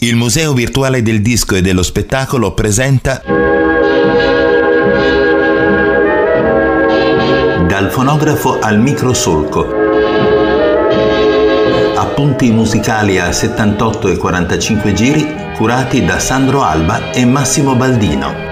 Il Museo Virtuale del Disco e dello Spettacolo presenta Dal fonografo al microsolco. Appunti musicali a 78 e 45 giri curati da Sandro Alba e Massimo Baldino.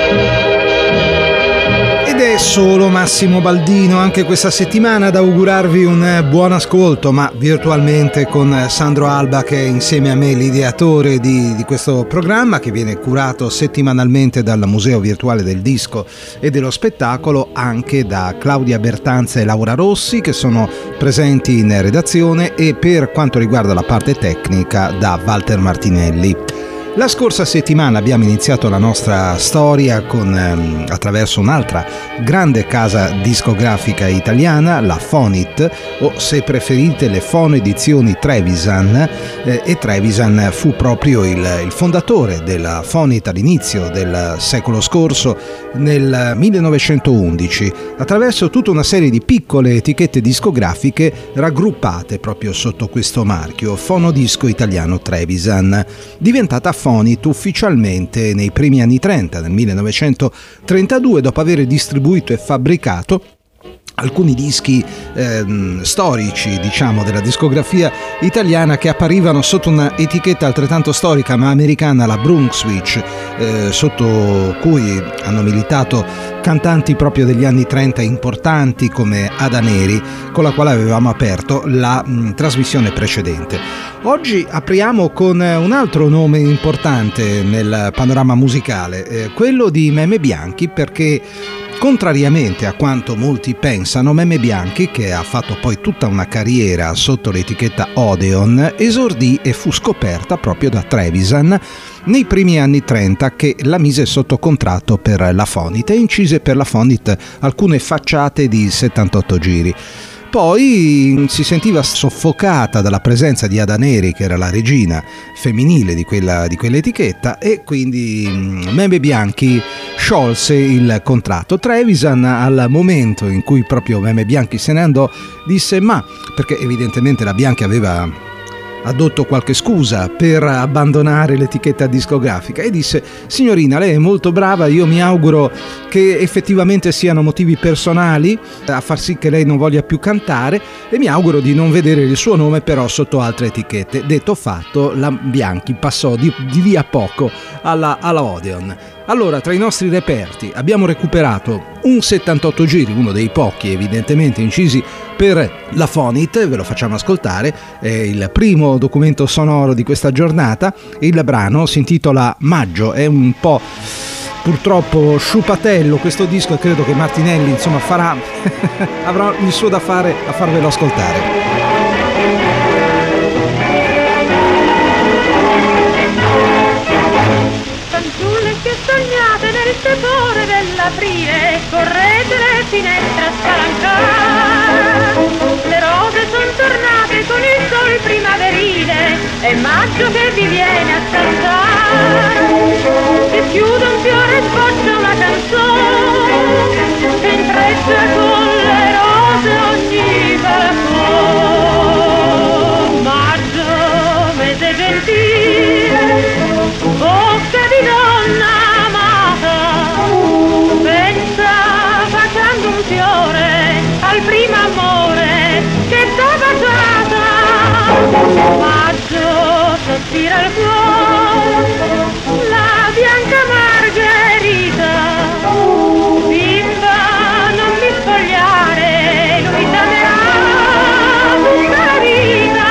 Ed è solo Massimo Baldino anche questa settimana ad augurarvi un buon ascolto, ma virtualmente con Sandro Alba, che è insieme a me l'ideatore di questo programma, che viene curato settimanalmente dal Museo Virtuale del Disco e dello Spettacolo, anche da Claudia Bertanza e Laura Rossi, che sono presenti in redazione, e per quanto riguarda la parte tecnica da Walter Martinelli. La scorsa settimana abbiamo iniziato la nostra storia attraverso un'altra grande casa discografica italiana, la Fonit, o se preferite le Fono Edizioni Trevisan, e Trevisan fu proprio il fondatore della Fonit all'inizio del secolo scorso, nel 1911, attraverso tutta una serie di piccole etichette discografiche raggruppate proprio sotto questo marchio, Fono Disco Italiano Trevisan, diventata Fonit ufficialmente nei primi anni 30, nel 1932, dopo aver distribuito e fabbricato alcuni dischi storici, diciamo, della discografia italiana, che apparivano sotto una etichetta altrettanto storica ma americana, la Brunswick, sotto cui hanno militato cantanti proprio degli anni 30 importanti come Ada Neri, con la quale avevamo aperto la trasmissione precedente. Oggi apriamo con un altro nome importante nel panorama musicale, quello di Meme Bianchi, perché contrariamente a quanto molti pensano, Meme Bianchi, che ha fatto poi tutta una carriera sotto l'etichetta Odeon, esordì e fu scoperta proprio da Trevisan nei primi anni 30, che la mise sotto contratto per la Fonit e incise per la Fonit alcune facciate di 78 giri. Poi si sentiva soffocata dalla presenza di Ada Neri, che era la regina femminile di quell'etichetta, e quindi Meme Bianchi sciolse il contratto. Trevisan, al momento in cui proprio Meme Bianchi se ne andò, disse perché evidentemente la Bianchi aveva addotto qualche scusa per abbandonare l'etichetta discografica, e disse: signorina, lei è molto brava, io mi auguro che effettivamente siano motivi personali a far sì che lei non voglia più cantare, e mi auguro di non vedere il suo nome però sotto altre etichette. Detto fatto, la Bianchi passò di lì a poco alla Odeon. Allora, tra i nostri reperti abbiamo recuperato un 78 giri, uno dei pochi evidentemente incisi per la Fonit, ve lo facciamo ascoltare, è il primo documento sonoro di questa giornata. Il brano si intitola Maggio, è un po' purtroppo sciupatello questo disco, e credo che Martinelli insomma avrà il suo da fare a farvelo ascoltare. Sognate nel tepore dell'aprile, correte le finestre a spalancare. Le rose son tornate con il sol primaverile, è maggio che vi viene a salutare. Si chiude un fiore e sboccia una canzone, che intreccia con le rose ogni balcone. Maggio, mese gentile, bocca di donna facendo un fiore al primo amore che t'ha baciata. Maggio, sospira il cuore, la bianca margherita. Bimba, non ti spogliare, lui t'amerà tutta la vita.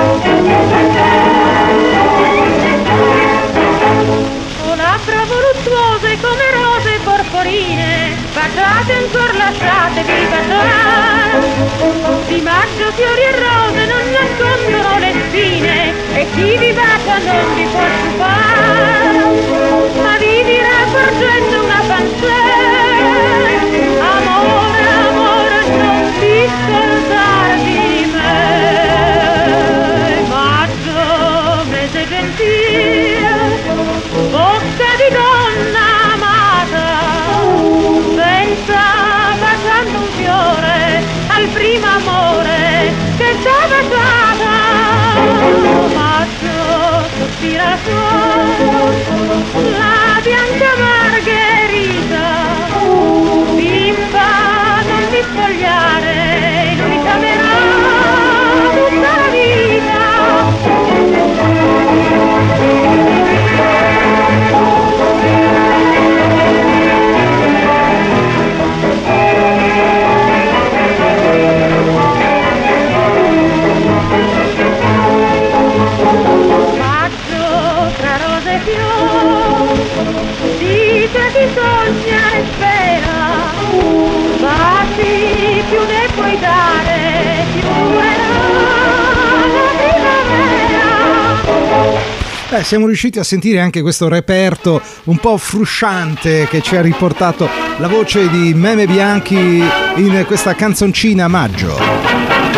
Con labbra voluttuose come rose porporine, baciate ancora, lasciatevi baciare. Di maggio fiori e rose non nascondono le spine, e chi vi bacia non vi può scupare, ma vi dirà porgendo una pancetta: amore, amore, non ti scordar di me. Maggio, mese gentile, bocca di donna amata, baciando un fiore al primo amore che t'ha baciata. Maggio, respira il suo, la bianca margherita. Bimba, non ti spogliare, lui ti amerà tutta la vita. Dice chi sogna e spera, ma sì, più ne puoi dare, più durerà la primavera. Siamo riusciti a sentire anche questo reperto un po' frusciante che ci ha riportato la voce di Meme Bianchi in questa canzoncina Maggio.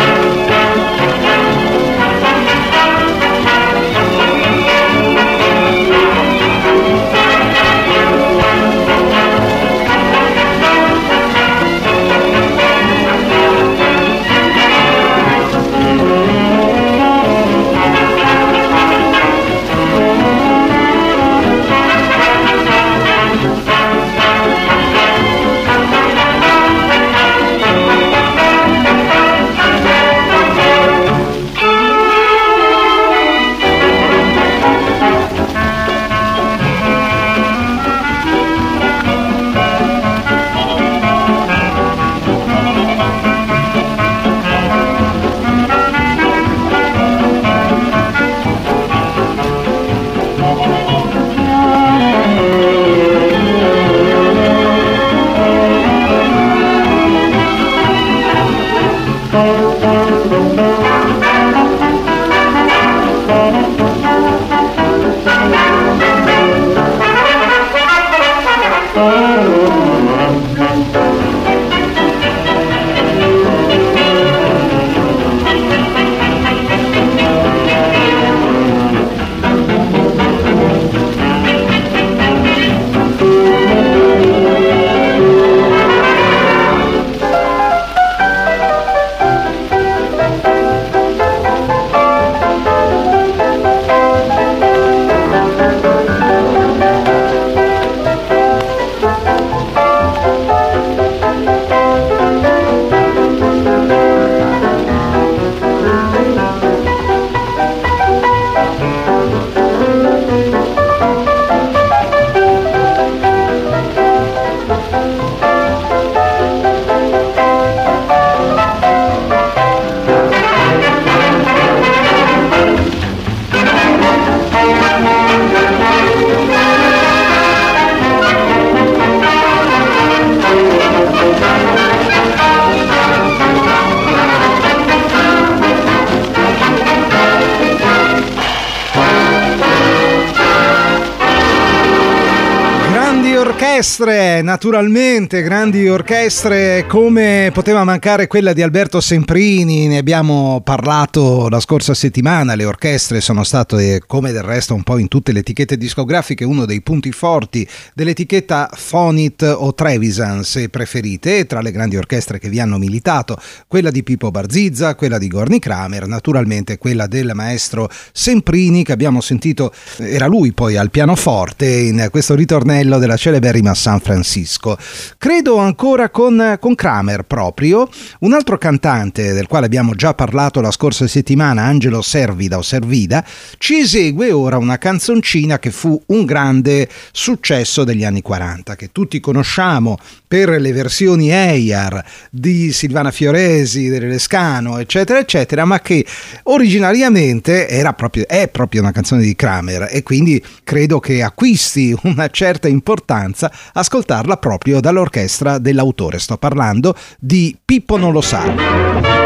Orchestre, naturalmente, grandi orchestre, come poteva mancare quella di Alberto Semprini, ne abbiamo parlato la scorsa settimana. Le orchestre sono state, come del resto un po' in tutte le etichette discografiche, uno dei punti forti dell'etichetta Fonit o Trevisan, se preferite, e tra le grandi orchestre che vi hanno militato, quella di Pippo Barzizza, quella di Gorny Kramer, naturalmente quella del maestro Semprini, che abbiamo sentito, era lui poi al pianoforte in questo ritornello della celeberrima San Francisco. Credo ancora con Kramer proprio, un altro cantante del quale abbiamo già parlato la scorsa settimana, Angelo Servida o Servida, ci esegue ora una canzoncina che fu un grande successo degli anni 40, che tutti conosciamo per le versioni EIAR di Silvana Fioresi, delle Lescano, eccetera eccetera, ma che originariamente è proprio una canzone di Kramer, e quindi credo che acquisti una certa importanza ascoltarla proprio dall'orchestra dell'autore. Sto parlando di Pippo Non Lo Sa.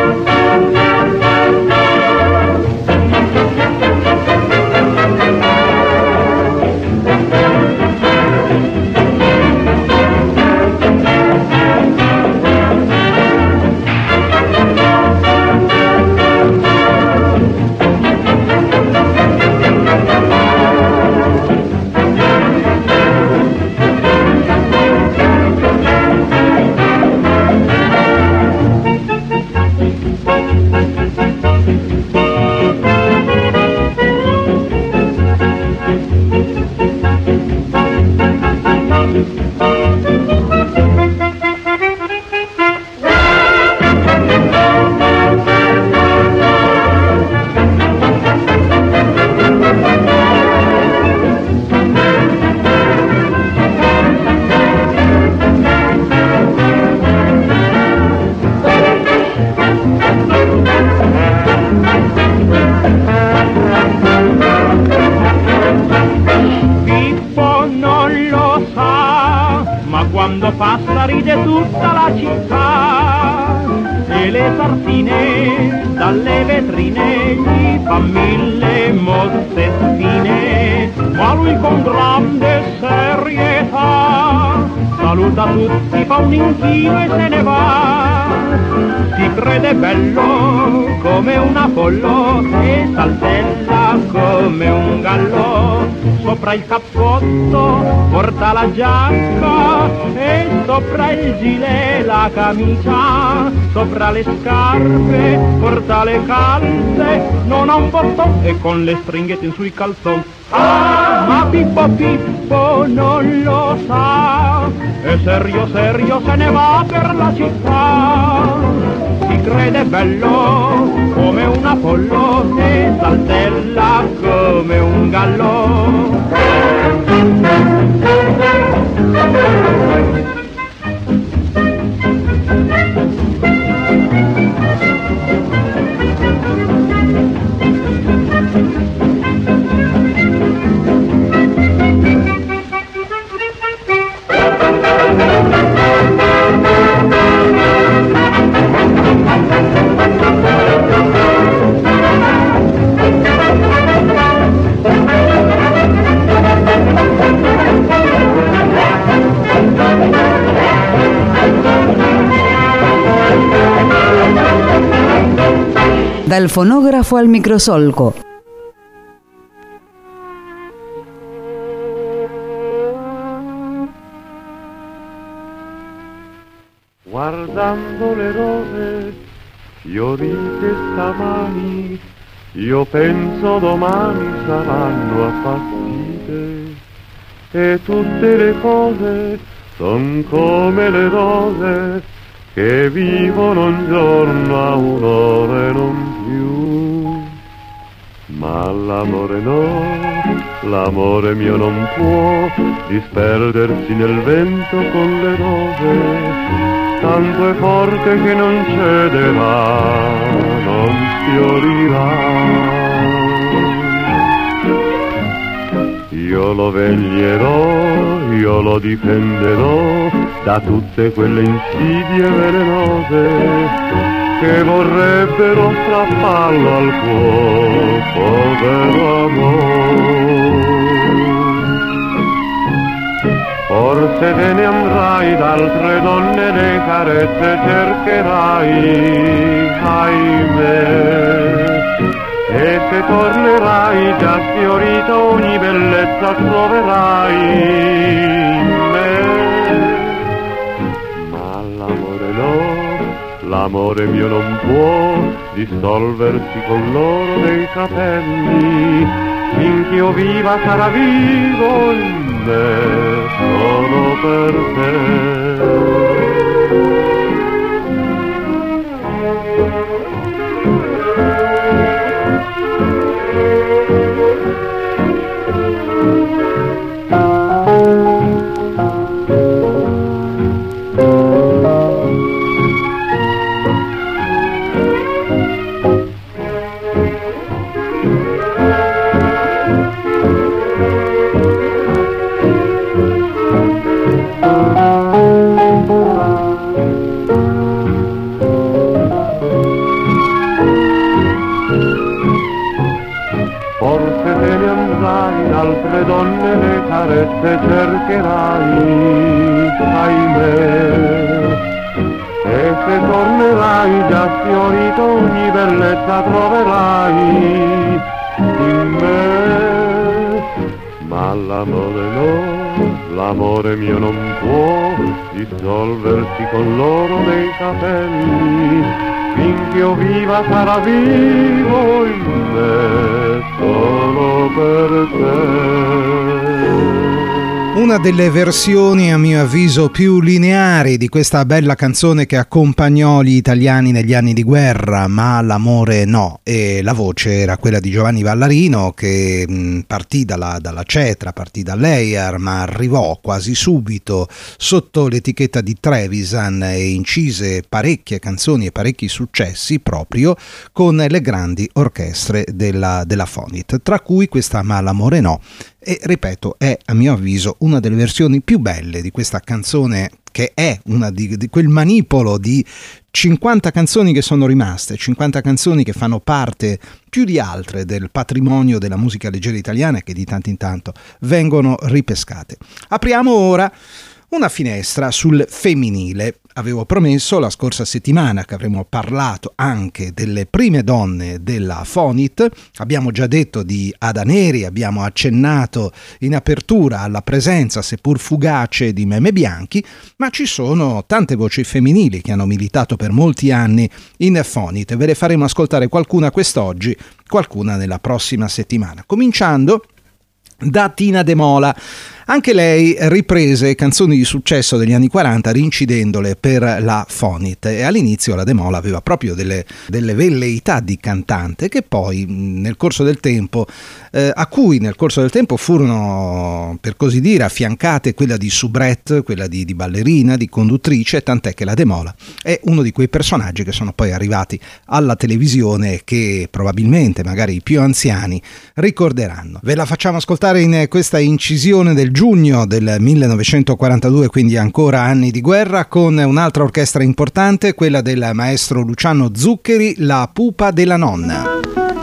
passa ride tutta la città e le sardine dalle vetrine gli fa mille mozzettine, ma lui con grande serietà saluta tutti, fa un inchino e se ne va. Si crede bello come un Apollo e saltella come un gallo, sopra il cappotto porta la giacca e sopra il gilet la camicia, sopra le scarpe porta le calze, non ha un bottone e con le stringhette in sui calzoni. Ah, ma Pippo Pippo non lo sa, e serio serio se ne va per la città. Si crede bello come un Apollo e saltella come un gallo. Dal fonografo al microsolco. Guardando le rose fiorite stamani, io penso domani saranno appassite, e tutte le cose son come le rose che vivono un giorno a un'ora e non più. Ma l'amore no, l'amore mio non può disperdersi nel vento con le rose, tanto è forte che non cederà, non fiorirà. Io lo veglierò, io lo difenderò da tutte quelle insidie velenose che vorrebbero strapparlo al cuore, povero amore. Forse te ne andrai, d'altre donne le carezze cercherai, ahimè. E se tornerai già sfiorita ogni bellezza troverai in me. Ma l'amore no, l'amore mio non può dissolversi con l'oro dei capelli, finché io viva sarà vivo in me solo per te. Altre donne le carezze cercherai, ahimè. E se tornerai già sfiorito ogni bellezza troverai in me. Ma l'amore no, l'amore mio non può dissolversi con l'oro dei capelli, finché io viva sarà vivo in me solo per te. Una delle versioni a mio avviso più lineari di questa bella canzone che accompagnò gli italiani negli anni di guerra, Ma l'amore no, e la voce era quella di Giovanni Vallarino, che partì dalla Cetra, partì dall'Eyar, ma arrivò quasi subito sotto l'etichetta di Trevisan e incise parecchie canzoni e parecchi successi proprio con le grandi orchestre della Fonit, tra cui questa Ma l'amore no, E ripeto, è a mio avviso una delle versioni più belle di questa canzone, che è una di quel manipolo di 50 canzoni che sono rimaste, 50 canzoni che fanno parte più di altre del patrimonio della musica leggera italiana e che di tanto in tanto vengono ripescate. Apriamo ora una finestra sul femminile. Avevo promesso la scorsa settimana che avremmo parlato anche delle prime donne della Fonit. Abbiamo già detto di Ada Neri, abbiamo accennato in apertura alla presenza, seppur fugace, di Meme Bianchi, ma ci sono tante voci femminili che hanno militato per molti anni in Fonit e ve le faremo ascoltare qualcuna quest'oggi, qualcuna nella prossima settimana. Cominciando da Tina De Mola. Anche lei riprese canzoni di successo degli anni 40 rincidendole per la Fonit, e all'inizio la De Mola aveva proprio delle velleità di cantante che poi nel corso del tempo a cui nel corso del tempo furono, per così dire, affiancate quella di soubrette, quella di ballerina, di conduttrice, tant'è che la De Mola è uno di quei personaggi che sono poi arrivati alla televisione che probabilmente magari i più anziani ricorderanno. Ve la facciamo ascoltare in questa incisione del giugno del 1942, quindi ancora anni di guerra, con un'altra orchestra importante, quella del maestro Luciano Zuccheri, La pupa della nonna.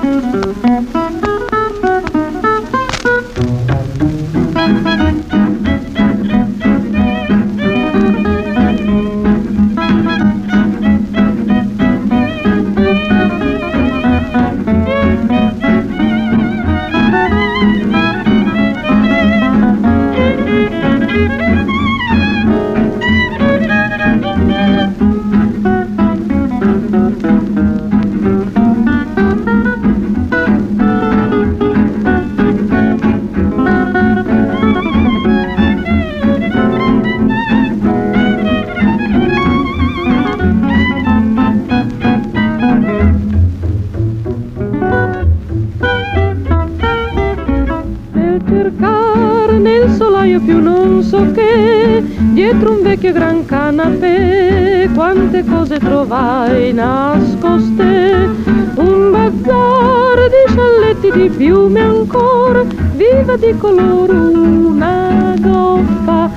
Più non so che dietro un vecchio gran canapè quante cose trovai nascoste, un bazar di scialletti, di piume ancora, viva di colore una goffa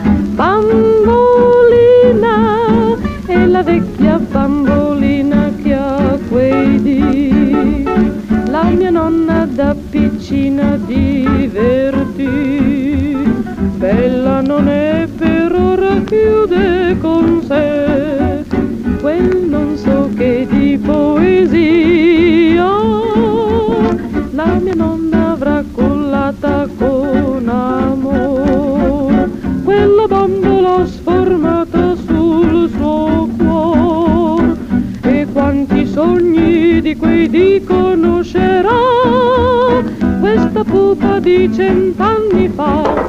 bambolina, e la vecchia bambolina che ha quei dì la mia nonna da piccina divertì. Bella non è, per ora chiude con sé quel non so che di poesia la mia nonna avrà collata con amore, quella bambola sformata sul suo cuore, e quanti sogni di quei di conoscerà questa pupa di 100 anni fa.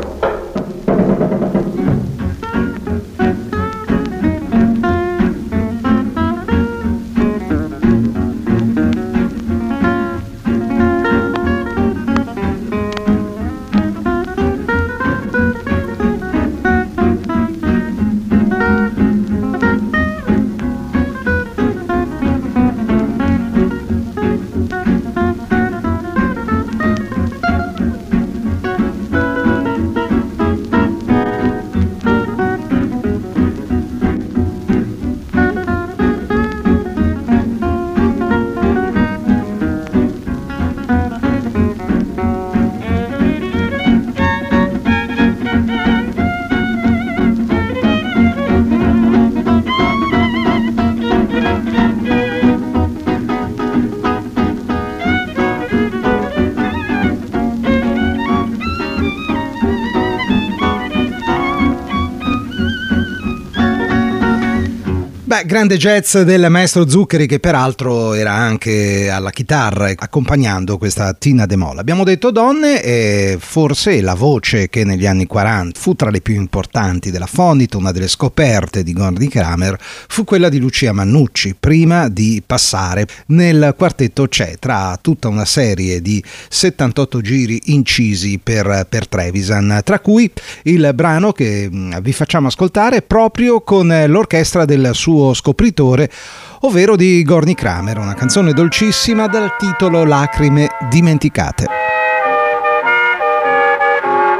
Grande jazz del maestro Zuccheri, che peraltro era anche alla chitarra accompagnando questa Tina De Mola. Abbiamo detto donne, e forse la voce che negli anni 40 fu tra le più importanti della Fonit, una delle scoperte di Gordy Kramer, fu quella di Lucia Mannucci, prima di passare nel quartetto C'è, tra tutta una serie di 78 giri incisi per Trevisan, tra cui il brano che vi facciamo ascoltare proprio con l'orchestra del suo scopritore, ovvero di Gordy Kramer, una canzone dolcissima dal titolo Lacrime dimenticate.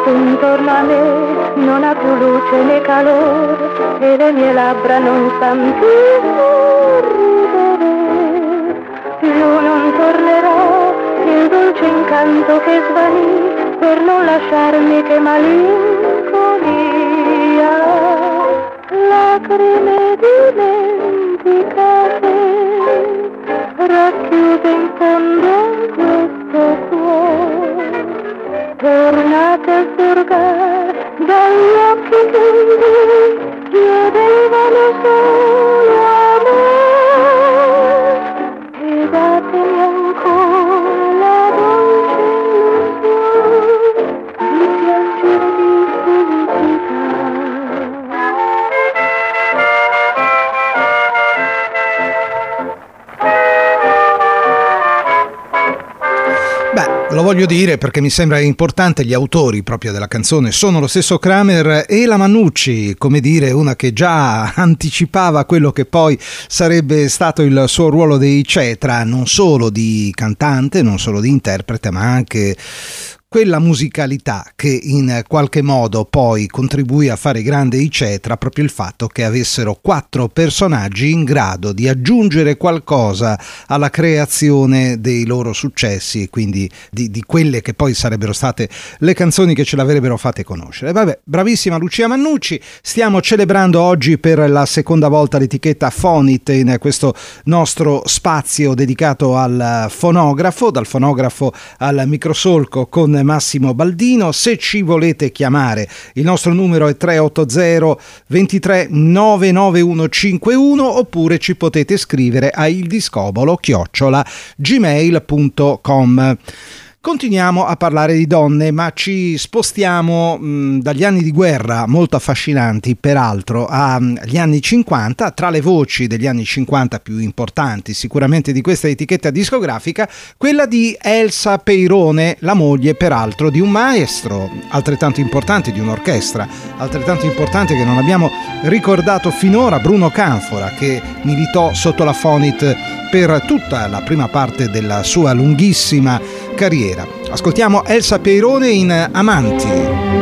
tutto intorno a me non ha più luce né calore e le mie labbra non sanno più ridere. Più non tornerà il dolce incanto che svanì per non lasciarmi che malinconia. Lacrime dimenticate racchiuse in fondo in questo cuore, tornate a surgare dagli occhi che chiedevano solo a me, e datemi ancora la dolce illusione di piangere di felicità. Lo voglio dire perché mi sembra importante. Gli autori proprio della canzone sono lo stesso Kramer e la Mannucci, come dire, una che già anticipava quello che poi sarebbe stato il suo ruolo dei Cetra, non solo di cantante, non solo di interprete, ma anche quella musicalità che in qualche modo poi contribuì a fare grande i Cetra, proprio il fatto che avessero 4 personaggi in grado di aggiungere qualcosa alla creazione dei loro successi e quindi di quelle che poi sarebbero state le canzoni che ce l'avrebbero fatte conoscere. Vabbè, bravissima Lucia Mannucci. Stiamo celebrando oggi per la seconda volta l'etichetta Fonit in questo nostro spazio dedicato al fonografo, dal fonografo al microsolco con Massimo Baldino. Se ci volete chiamare, il nostro numero è 380 23 99151 oppure ci potete scrivere a ildiscobolo@gmail.com. Continuiamo a parlare di donne, ma ci spostiamo dagli anni di guerra, molto affascinanti peraltro, agli anni 50. Tra le voci degli anni 50 più importanti sicuramente di questa etichetta discografica, quella di Elsa Peirone, la moglie peraltro di un maestro altrettanto importante, di un'orchestra altrettanto importante che non abbiamo ricordato finora, Bruno Canfora, che militò sotto la Fonit per tutta la prima parte della sua lunghissima carriera. Ascoltiamo Elsa Peirone in Amanti.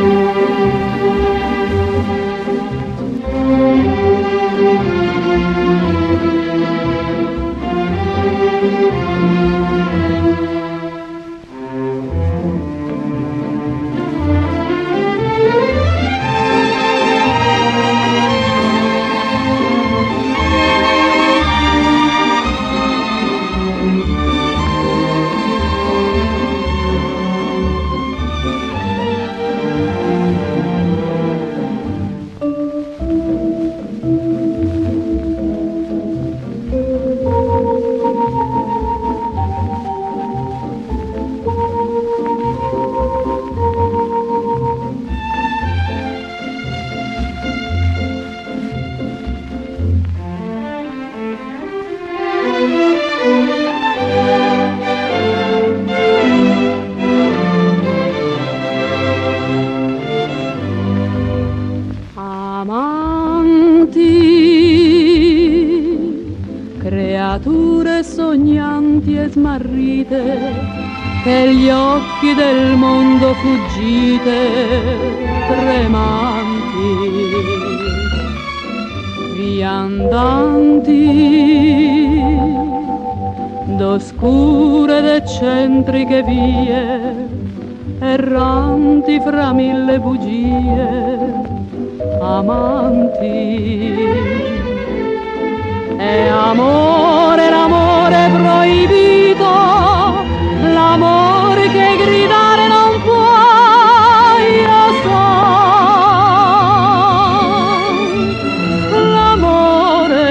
Creature sognanti e smarrite, che gli occhi del mondo fuggite, tremanti, viandanti, d'oscure ed eccentriche vie, erranti fra mille bugie, amanti. È amore, l'amore proibito, l'amore che gridare non può, io so. L'amore,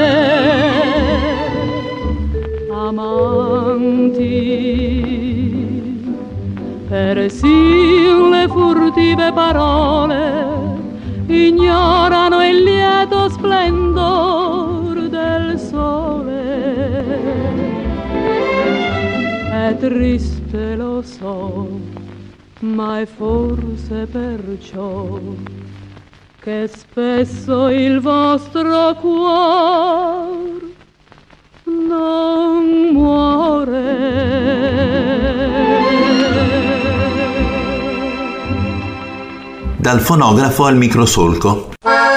amanti, persino le furtive parole ignorano il lieto splendor del sole. È triste, lo so, ma è forse perciò che spesso il vostro cuor non muore. dal fonografo al microsolco.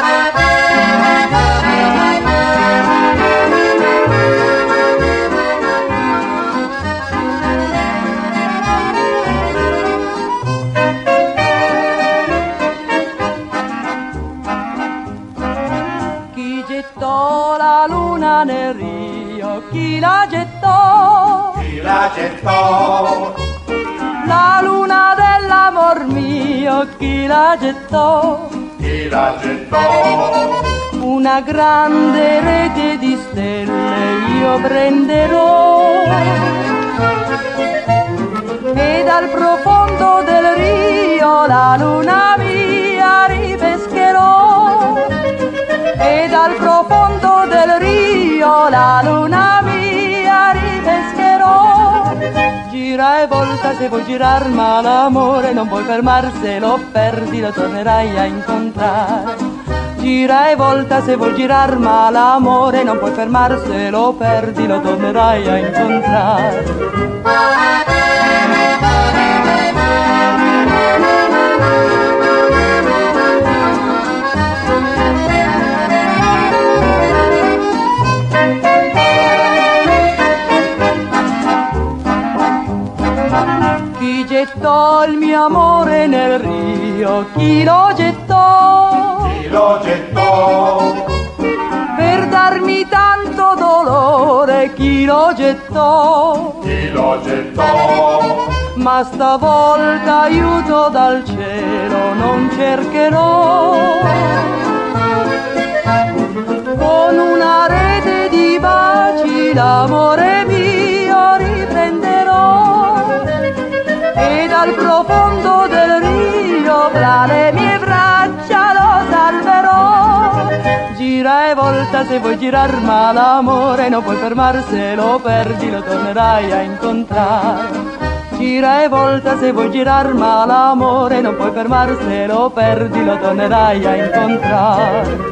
Chi gettò la luna nel rio? Chi la gettò? Chi la gettò? La luna dell'amor mio, chi la gettò? Chi la gettò? Una grande rete di stelle io prenderò e dal profondo del rio la luna mia ripescherò e dal profondo del rio la luna mia ripescherò. Gira e volta se vuoi girar, ma l'amore non puoi fermar, se lo perdi lo tornerai a incontrare. Gira e volta se vuoi girar, ma l'amore non puoi fermar, se lo perdi lo tornerai a incontrare. Chi gettò il mio amore nel rio? Chi lo gettò? Chi lo gettò? Per darmi tanto dolore, chi lo gettò? Chi lo gettò? Ma stavolta aiuto dal cielo non cercherò. Con una rete di baci l'amore mio riprenderò e dal profondo del rio fra le mie braccia lo salverò. Gira e volta se vuoi girar, ma l'amore non puoi fermar, se lo perdi lo tornerai a incontrare. Gira e volta se vuoi girar, ma l'amore non puoi fermar, se lo perdi lo tornerai a incontrare.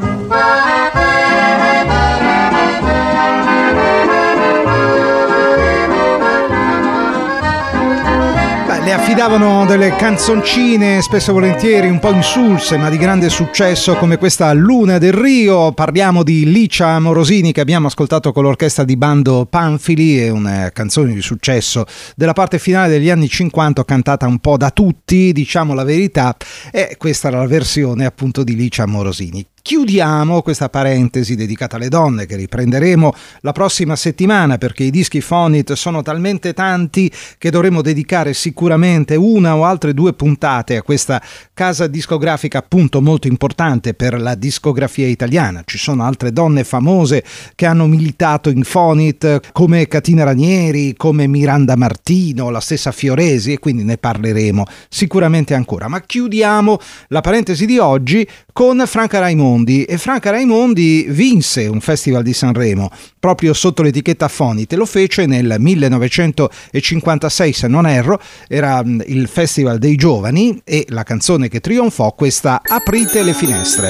Le affidavano delle canzoncine spesso e volentieri un po' insulse ma di grande successo come questa Luna del Rio. Parliamo di Licia Morosini, che abbiamo ascoltato con l'orchestra di Bando Panfili, è una canzone di successo della parte finale degli anni 50, cantata un po' da tutti, diciamo la verità, e questa era la versione appunto di Licia Morosini. Chiudiamo questa parentesi dedicata alle donne, che riprenderemo la prossima settimana, perché i dischi Fonit sono talmente tanti che dovremo dedicare sicuramente una o altre 2 puntate a questa casa discografica appunto molto importante per la discografia italiana. Ci sono altre donne famose che hanno militato in Fonit, come Catina Ranieri, come Miranda Martino, la stessa Fioresi, e quindi ne parleremo sicuramente ancora. Ma chiudiamo la parentesi di oggi con Franca Raimondi. E Franca Raimondi vinse un festival di Sanremo proprio sotto l'etichetta Fonit, e lo fece nel 1956 se non erro, era il Festival dei Giovani, e la canzone che trionfò questa Aprite le finestre.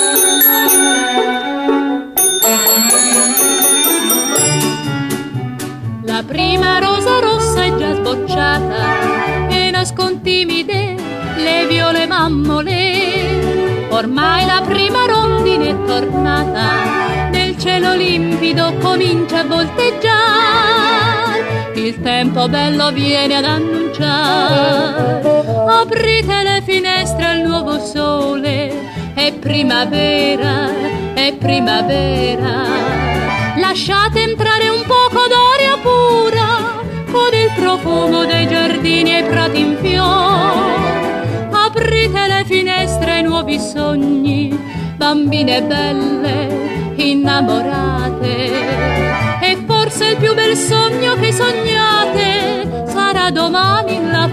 La prima rosa rossa è già sbocciata e nascon timide le viole mammole. Ormai la prima rondine è tornata, nel cielo limpido comincia a volteggiare, il tempo bello viene ad annunciare. Aprite le finestre al nuovo sole, è primavera, è primavera. Lasciate entrare un poco d'aria pura, con il profumo dei giardini e i prati in fiore. Aprite le finestre ai nuovi sogni, bambine belle, innamorate. E forse il più bel sogno che sognate sarà domani la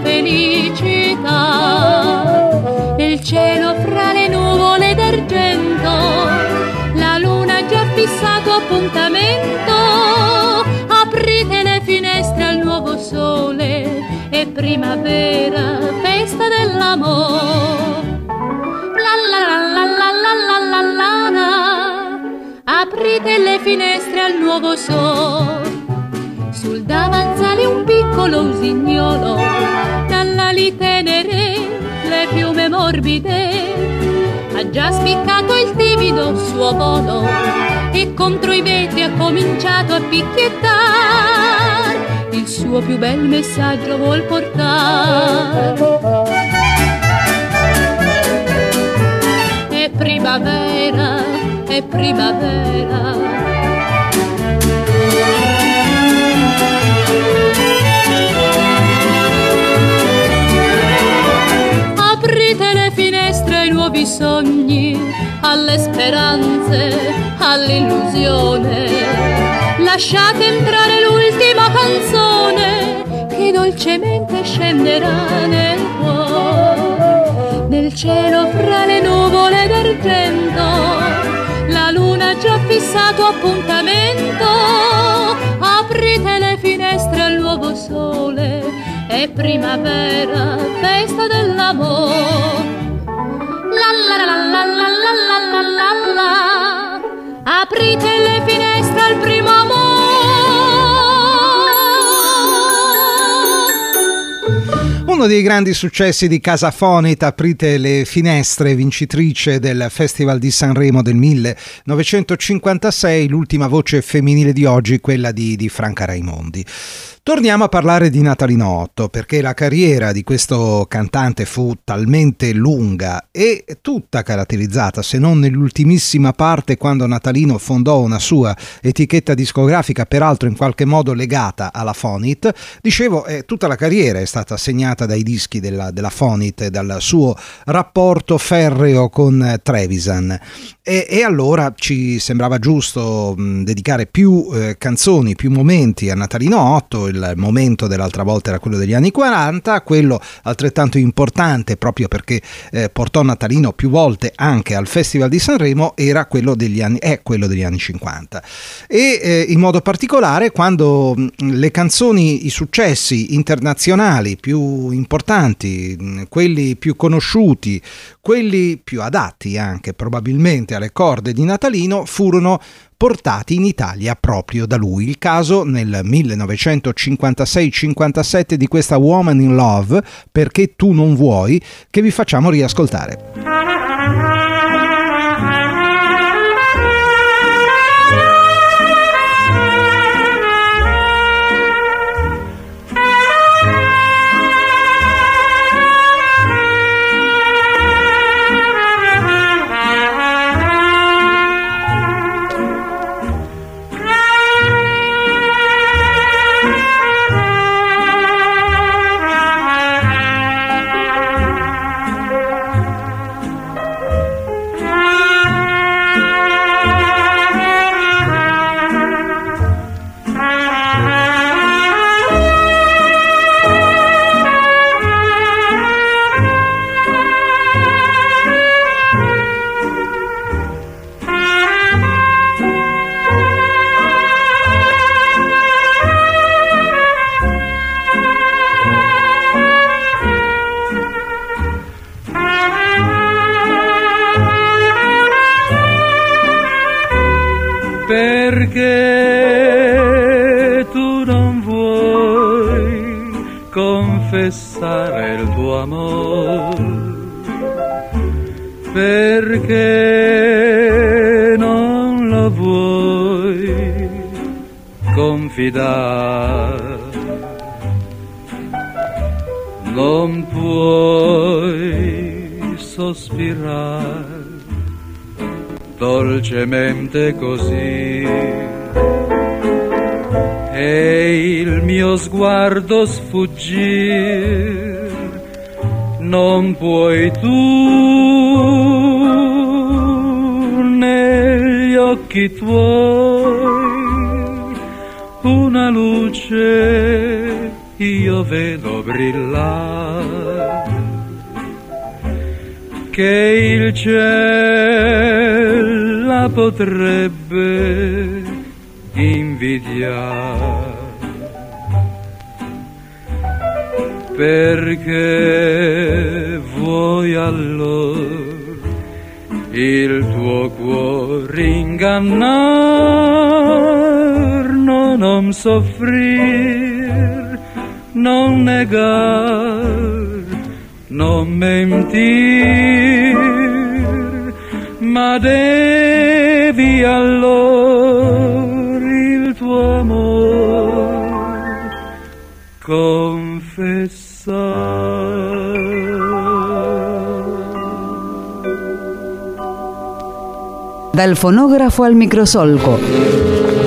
felicità. Nel cielo fra le nuvole d'argento, la luna ha già fissato appuntamento. Aprite le finestre al nuovo sole, è primavera, festa dell'amore. La la la la la la la la la. Aprite le finestre al nuovo sole. Sul davanzale un piccolo usignolo, dall'ali tenere le piume morte morbide, ha già spiccato il timido suo volo e contro i vetri ha cominciato a picchiettar, il suo più bel messaggio vuol portare. È primavera, è primavera. Aprite le finestre ai nuovi sogni, alle speranze, all'illusione. Lasciate entrare l'ultima canzone che dolcemente scenderà nel cuore. Nel cielo fra le nuvole d'argento, la luna ha già fissato appuntamento. Aprite le finestre al nuovo sole, è primavera, festa dell'amore. La la la la la la la la la. Aprite le finestre al primo amore. Uno dei grandi successi di Casa Fonita, Aprite le finestre, vincitrice del Festival di Sanremo del 1956, l'ultima voce femminile di oggi, quella di Franca Raimondi. Torniamo a parlare di Natalino Otto, perché la carriera di questo cantante fu talmente lunga e tutta caratterizzata, se non nell'ultimissima parte quando Natalino fondò una sua etichetta discografica, peraltro in qualche modo legata alla Fonit. Dicevo, tutta la carriera è stata segnata dai dischi della Fonit e dal suo rapporto ferreo con Trevisan. E allora ci sembrava giusto dedicare più canzoni, più momenti a Natalino Otto. Il momento dell'altra volta era quello degli anni 40, quello altrettanto importante proprio perché portò Natalino più volte anche al Festival di Sanremo è quello degli anni 50, e in modo particolare quando le canzoni, i successi internazionali più importanti, quelli più conosciuti, quelli più adatti anche probabilmente alle corde di Natalino, furono portati in Italia proprio da lui. Il caso nel 1956-57 di questa Woman in Love, Perché tu non vuoi, che vi facciamo riascoltare. Perché tu non vuoi confessare il tuo amore, perché non lo vuoi confidare, non puoi sospirare dolcemente così, e il mio sguardo sfuggir non puoi tu negli occhi tuoi una luce io vedo brillare, che il cielo la potrebbe invidiare, perché vuoi allora il tuo cuore ingannar, no, non soffrir, non negar, non può mentir, ma devi allora il tuo amor confessare. Dal fonografo al microsolco.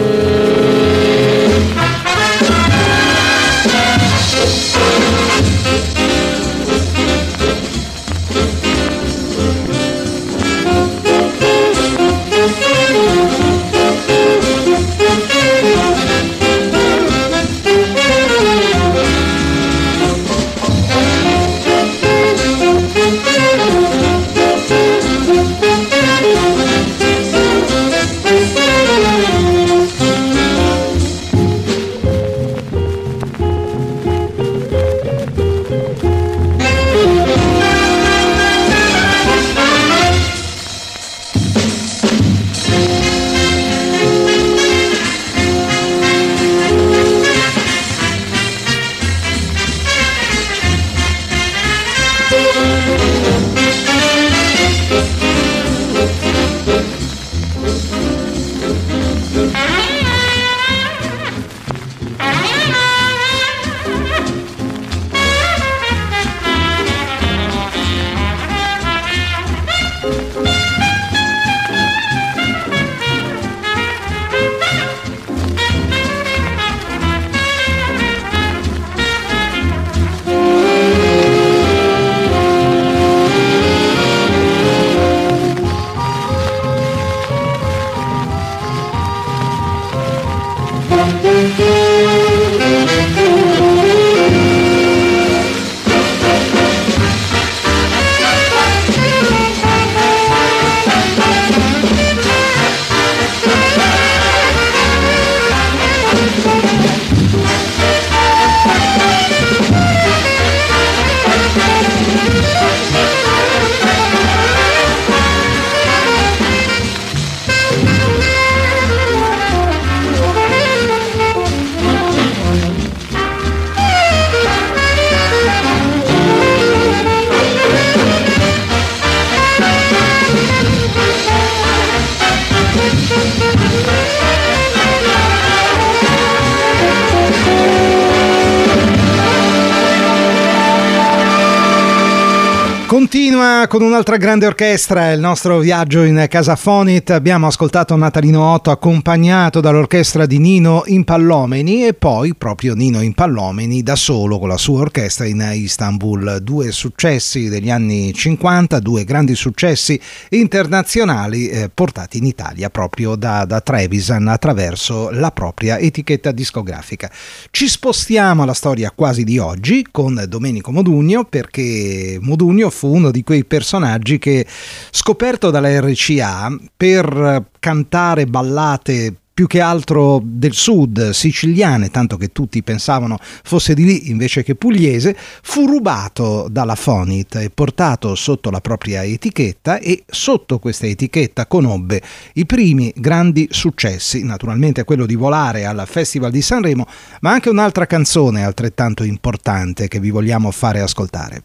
Continua con un'altra grande orchestra il nostro viaggio in casa Fonit. Abbiamo ascoltato Natalino Otto accompagnato dall'orchestra di Nino Impallomeni e poi proprio Nino Impallomeni da solo con la sua orchestra in Istanbul. Due successi degli anni 50, due grandi successi internazionali portati in Italia proprio da Trevisan attraverso la propria etichetta discografica. Ci spostiamo alla storia quasi di oggi con Domenico Modugno, perché Modugno fu uno di quei personaggi che, scoperto dalla RCA per cantare ballate più che altro del sud, siciliane, tanto che tutti pensavano fosse di lì invece che pugliese, fu rubato dalla Fonit e portato sotto la propria etichetta, e sotto questa etichetta conobbe i primi grandi successi, naturalmente quello di volare al Festival di Sanremo, ma anche un'altra canzone altrettanto importante che vi vogliamo fare ascoltare.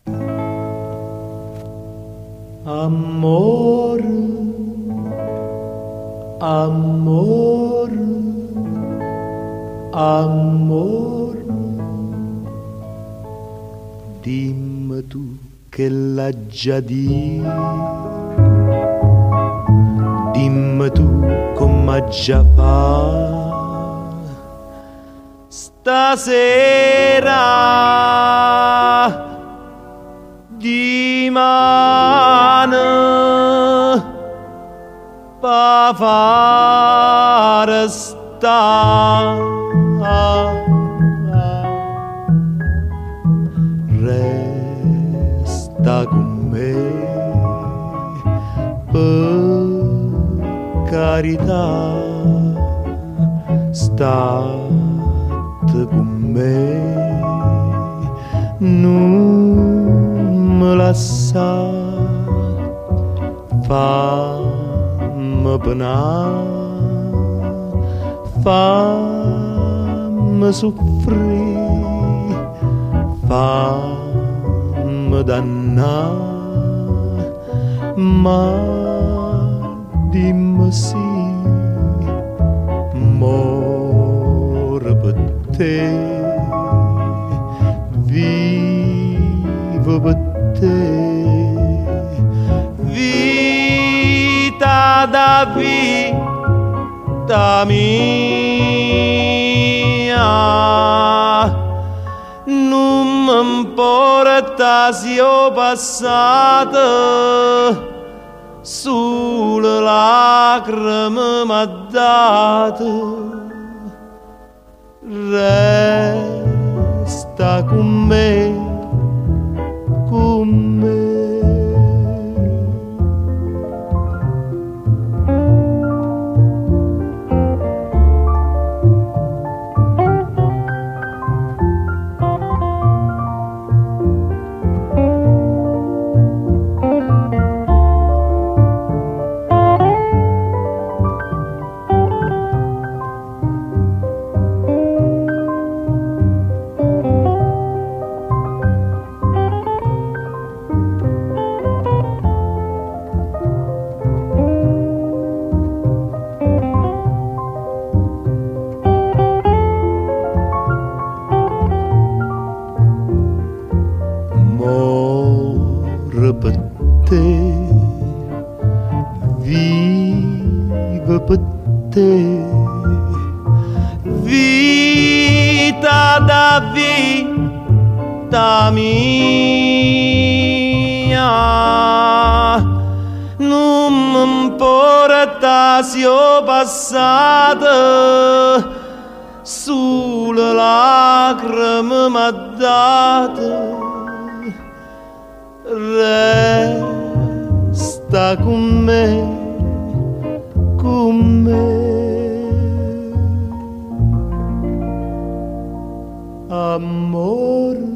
Amor, amor, amor, dimmi tu che l'ha già detto, dimmi tu come già fa stasera. Di mano pa fare sta, resta con me per carità, state con me, non me lascia, fammi penare, fammi soffrire, fammi mi danna, ma dimmi sì, moro per te, vivo per te, vita da vita mia. Non mi importa se ho passato sulle lacrime m'ha dato, resta con me, con me. Vita da vita mia, non mi importa se ho passato sulle lacrime m'ha dato, resta con me, con me. Amore.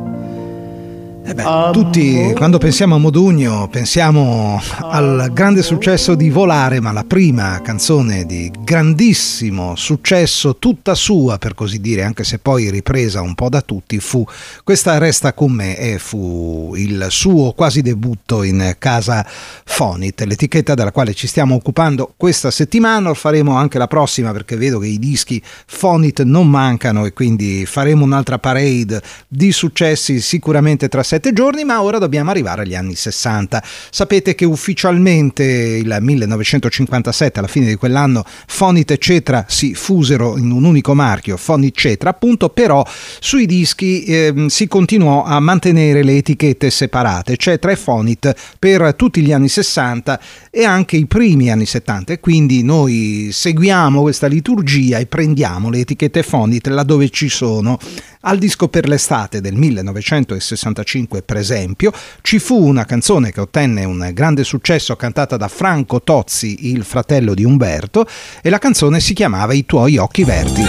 Tutti quando pensiamo a Modugno pensiamo al grande successo di Volare, ma la prima canzone di grandissimo successo, tutta sua per così dire, anche se poi ripresa un po' da tutti, fu questa Resta con me, e fu il suo quasi debutto in casa Fonit, l'etichetta della quale ci stiamo occupando questa settimana. Lo faremo anche la prossima, perché vedo che i dischi Fonit non mancano, e quindi faremo un'altra parade di successi sicuramente tra 7 giorni. Ma ora dobbiamo arrivare agli anni 60. Sapete che ufficialmente il 1957, alla fine di quell'anno, Fonit e Cetra si fusero in un unico marchio, Fonit Cetra appunto, però sui dischi si continuò a mantenere le etichette separate, Cetra e Fonit, per tutti gli anni 60 e anche i primi anni 70, e quindi noi seguiamo questa liturgia e prendiamo le etichette Fonit laddove ci sono. Al disco per l'estate del 1965, per esempio, ci fu una canzone che ottenne un grande successo, cantata da Franco Tozzi, il fratello di Umberto, e la canzone si chiamava I tuoi occhi verdi.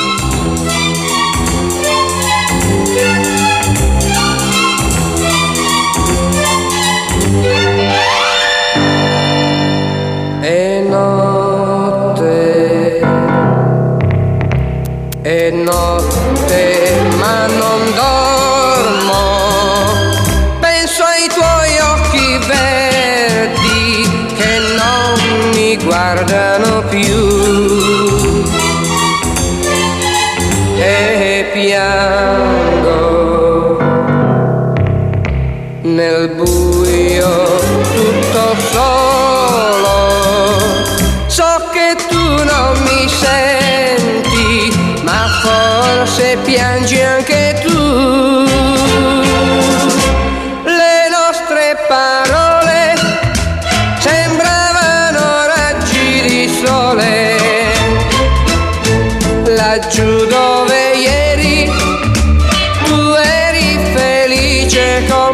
E notte, ma non dormo, penso ai tuoi occhi verdi che non mi guardano più, e piango nel buio tutto solo, so che tu non mi senti, ma forse piangi anche tu. Le nostre parole sembravano raggi di sole, laggiù dove ieri tu eri felice con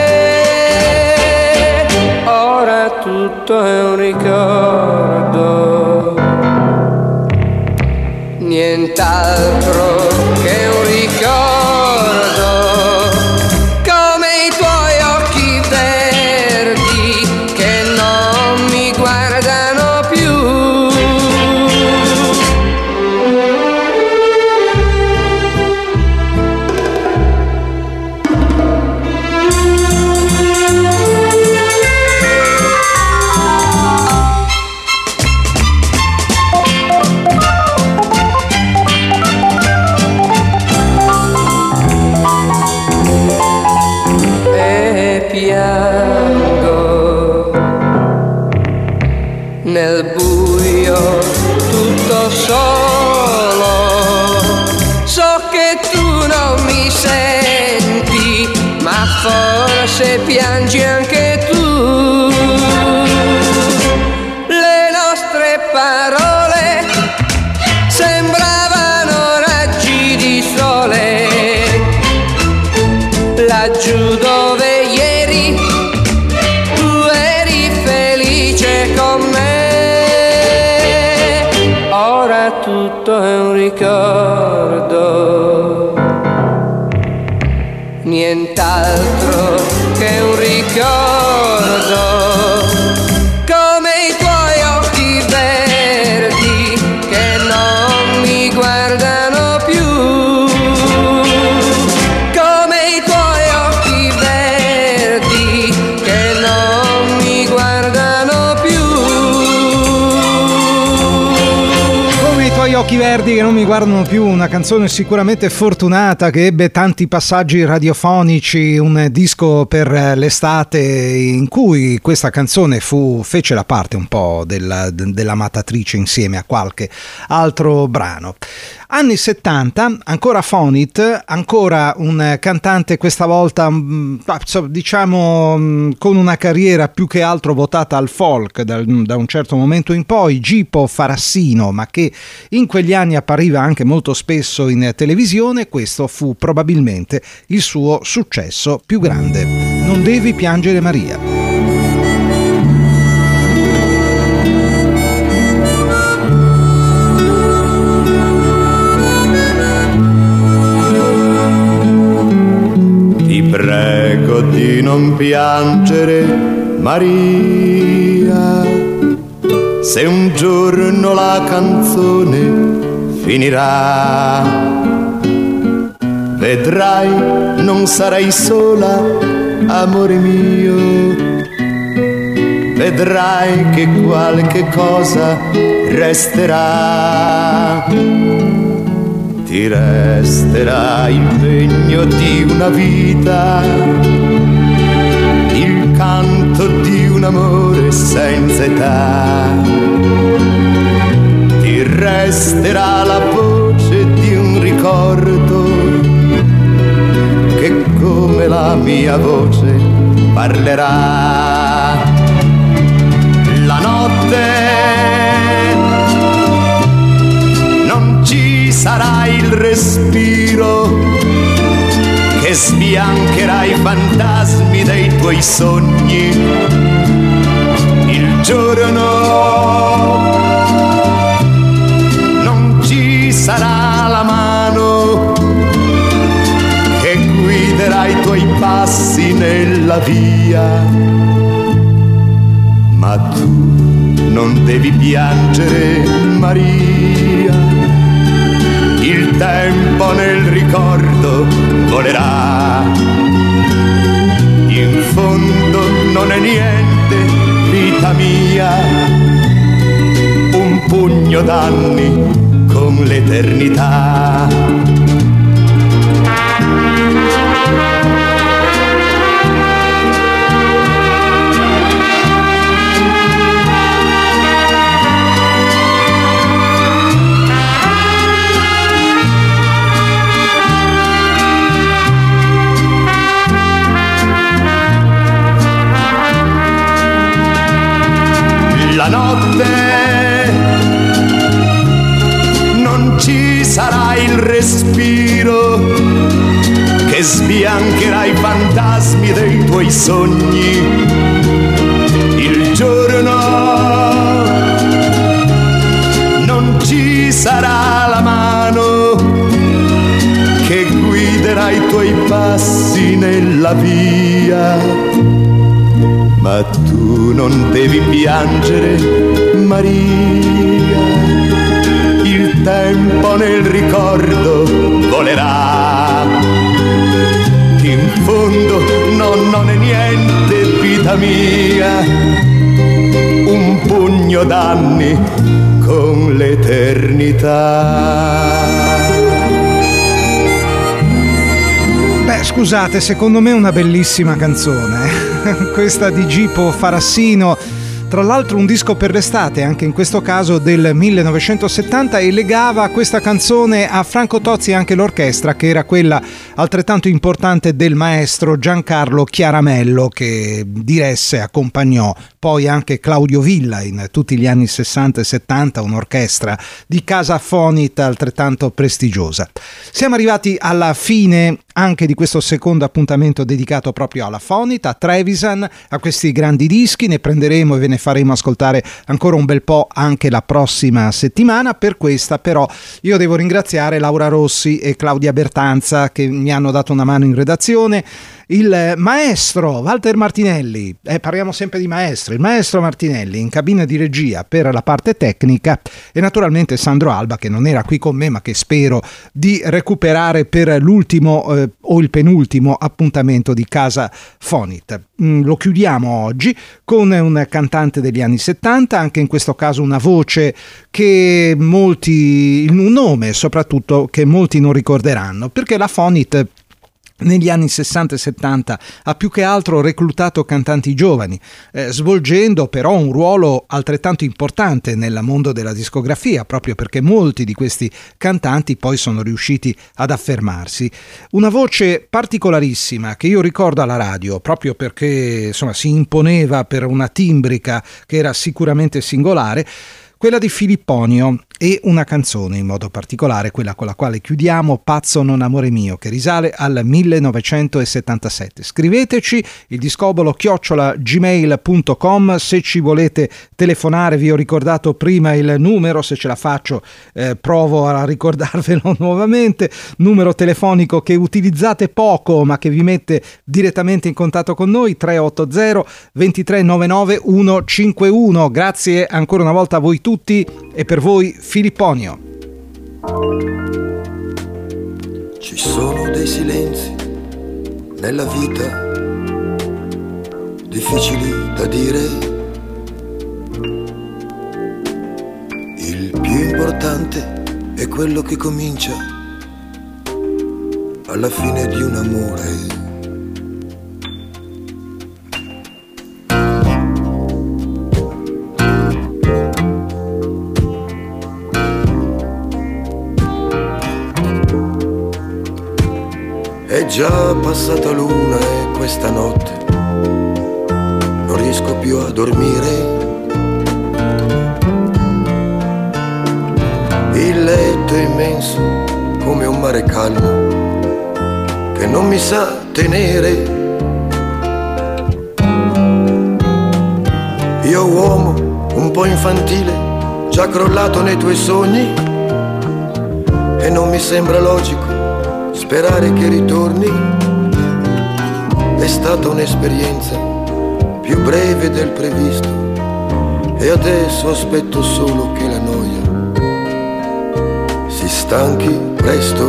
me. Ora tutto è un ricordo, nient'altro che un ricordo, come i tuoi occhi verdi che non mi guardano più. e piango. Nel buio tutto solo, so che tu non mi senti, ma forse piangi anche tu. Le nostre parole sembravano raggi di sole, laggiù dove ieri tu eri felice con me. Ora tutto è un ricordo, nient'altro che un ricordo, come i tuoi occhi verdi che non mi guardano più, come i tuoi occhi verdi che non mi guardano più. Come i tuoi occhi verdi che non mi guardano più, una canzone sicuramente fortunata che ebbe tanti passaggi radiofonici, un disco per l'estate in cui questa canzone fece la parte un po' della matatrice insieme a qualche altro brano. Anni 70, ancora Fonit, ancora un cantante questa volta diciamo con una carriera più che altro votata al folk da un certo momento in poi, Gipo Farassino, ma che in quegli anni appariva anche molto spesso in televisione. Questo fu probabilmente il suo successo più grande. Non devi piangere Maria. Ti prego di non piangere, Maria, se un giorno la canzone finirà. Vedrai, non sarai sola, amore mio. Vedrai che qualche cosa resterà. Ti resterà il pegno di una vita, il canto di un amore senza età. Ti resterà la voce di un ricordo che come la mia voce parlerà. La notte non ci sarà il respiro che sbiancherà i fantasmi dei tuoi sogni. Il giorno non ci sarà la mano che guiderà i tuoi passi nella via. Ma tu non devi piangere, Maria, il tempo nel ricordo volerà. In fondo non è niente, vita mia, un pugno d'anni con l'eternità. La notte non ci sarà il respiro che sbiancherà i fantasmi dei tuoi sogni. Il giorno non ci sarà la mano che guiderà i tuoi passi nella via. Ma tu non devi piangere, Maria, il tempo nel ricordo volerà. In fondo non è niente, vita mia, un pugno d'anni con l'eternità. Scusate, secondo me è una bellissima canzone, questa di Gipo Farassino. Tra l'altro un disco per l'estate, anche in questo caso del 1970, e legava questa canzone a Franco Tozzi e anche l'orchestra, che era quella altrettanto importante del maestro Giancarlo Chiaramello, che diresse e accompagnò poi anche Claudio Villa in tutti gli anni 60 e 70, un'orchestra di casa Fonit altrettanto prestigiosa. Siamo arrivati alla fine anche di questo secondo appuntamento dedicato proprio alla Fonit, a Trevisan, a questi grandi dischi. Ne prenderemo e ve ne faremo ascoltare ancora un bel po' anche la prossima settimana. Per questa però io devo ringraziare Laura Rossi e Claudia Bertanza, che mi hanno dato una mano in redazione, il maestro Walter Martinelli, parliamo sempre di maestro, il maestro Martinelli in cabina di regia per la parte tecnica, e naturalmente Sandro Alba, che non era qui con me ma che spero di recuperare per l'ultimo o il penultimo appuntamento di Casa Fonit. Lo chiudiamo oggi con un cantante degli anni 70, anche in questo caso una voce che molti, un nome soprattutto che molti non ricorderanno, perché la Fonit negli anni 60 e 70 ha più che altro reclutato cantanti giovani, svolgendo però un ruolo altrettanto importante nel mondo della discografia, proprio perché molti di questi cantanti poi sono riusciti ad affermarsi. Una voce particolarissima che io ricordo alla radio, proprio perché insomma si imponeva per una timbrica che era sicuramente singolare, quella di Filipponio, e una canzone in modo particolare, quella con la quale chiudiamo, Pazzo non amore mio, che risale al 1977. Scriveteci, il discobolo @gmail.com, se ci volete telefonare. Vi ho ricordato prima il numero, se ce la faccio provo a ricordarvelo nuovamente, numero telefonico che utilizzate poco ma che vi mette direttamente in contatto con noi, 380 2399 151. Grazie ancora una volta a voi tutti, e per voi Filipponio. Ci sono dei silenzi nella vita difficili da dire. Il più importante è quello che comincia alla fine di un amore. È già passata l'una e questa notte non riesco più a dormire. Il letto è immenso come un mare calmo che non mi sa tenere. Io uomo un po' infantile, già crollato nei tuoi sogni, e non mi sembra logico sperare che ritorni. È stata un'esperienza più breve del previsto, e adesso aspetto solo che la noia si stanchi presto.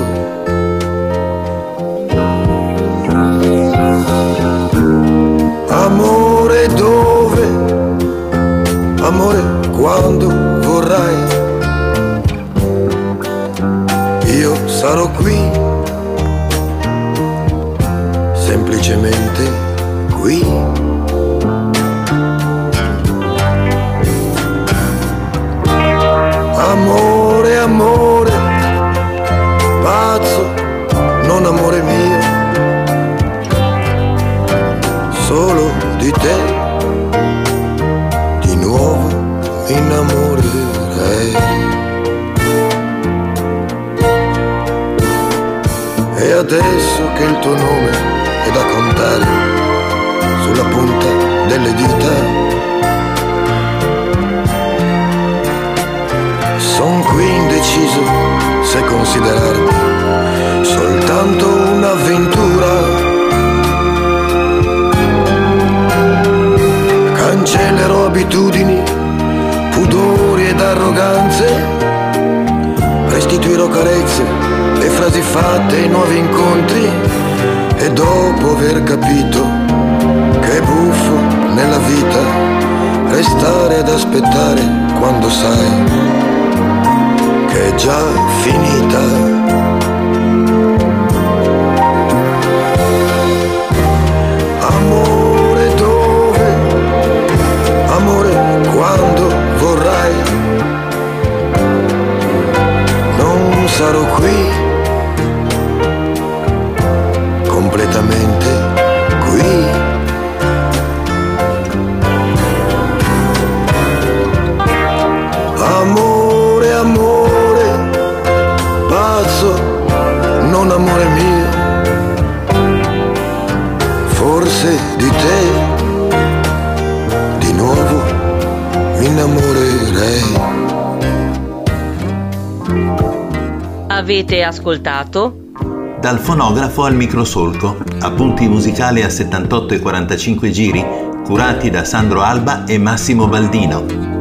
Amore dove? Amore quando vorrai. Io sarò qui, semplicemente qui. Amore, amore, pazzo, non amore mio, solo di te, di nuovo mi innamorerei. E adesso che il tuo nome è da contare sulla punta delle dita, son qui indeciso se considerarti soltanto un'avventura. Cancellerò abitudini, pudori ed arroganze, restituirò carezze e frasi fatte ai nuovi incontri. E dopo aver capito che è buffo nella vita restare ad aspettare quando sai che è già finita. forse di te di nuovo mi innamorerei. Avete ascoltato? Dal fonografo al microsolco, appunti musicali a 78 e 45 giri, curati da Sandro Alba e Massimo Baldino.